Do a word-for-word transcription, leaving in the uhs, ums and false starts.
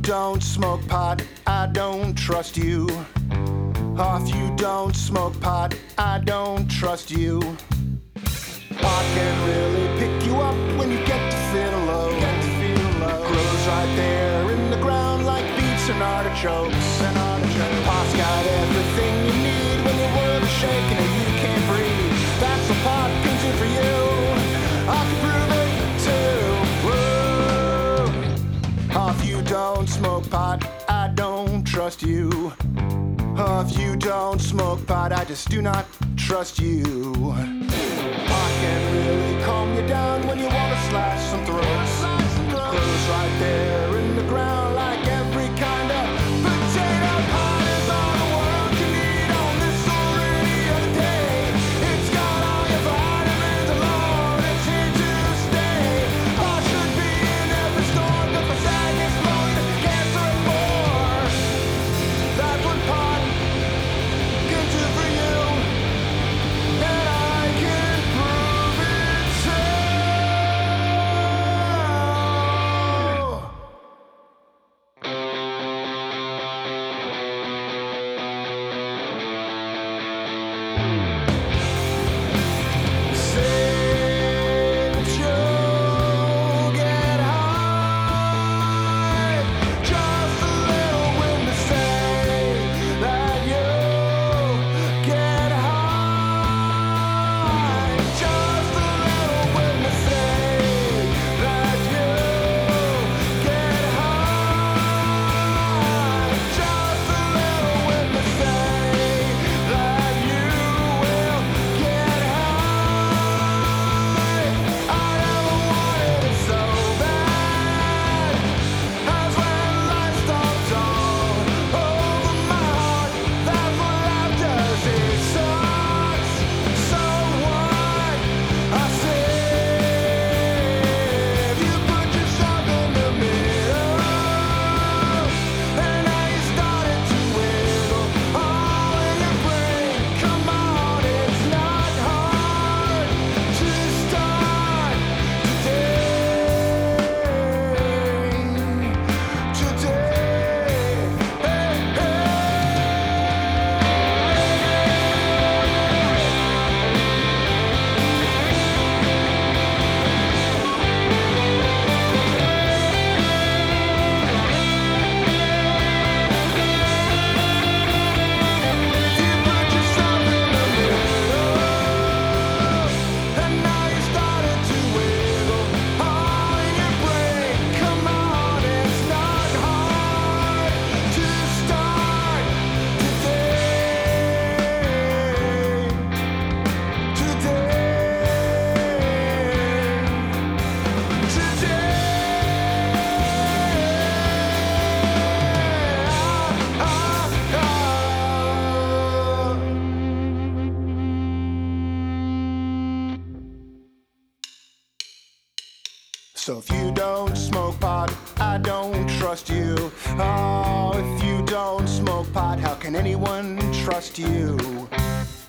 don't smoke pot, I don't trust you. Oh, if you don't smoke pot, I don't trust you. Pot can really pick you up when you get to feel low. Get to feel low. Grows right there in the ground like beets and artichokes. And artichokes. Pot's got everything you need when your world is shaking and you can't breathe. That's what pot can do for you. I can prove it too. Whoa. Oh, if you don't smoke pot, I don't trust you. Oh, if you don't smoke pot, I just do not trust you. Pot can really calm you down when you want to slash some throats. Grows right there in the ground like every kind of potato. Pot is all the world you need on this already other day. It's got all your vitamins alone, it's here to stay. Pot should be in every store, but for sadness, loneliness, cancer and more. That's what pot can do for you. And I can prove it too. Since you get high, just a little wind to say that you get high. Just a little wind to say that you get high. Just a little wind to say that you will get high. I never wanted it so bad as when life stops all over my heart. That's what life does, it sucks. So what? I said you put yourself in the middle, and now you started to wiggle all in your brain. Come on, it's not hard to start today. Today. Hey, hey. You put yourself in the middle, and now you started to wiggle all in your brain. Come on, it's not hard to start today. Today. So if you don't smoke pot, I don't trust you. Oh, if you don't smoke pot, how can anyone trust you?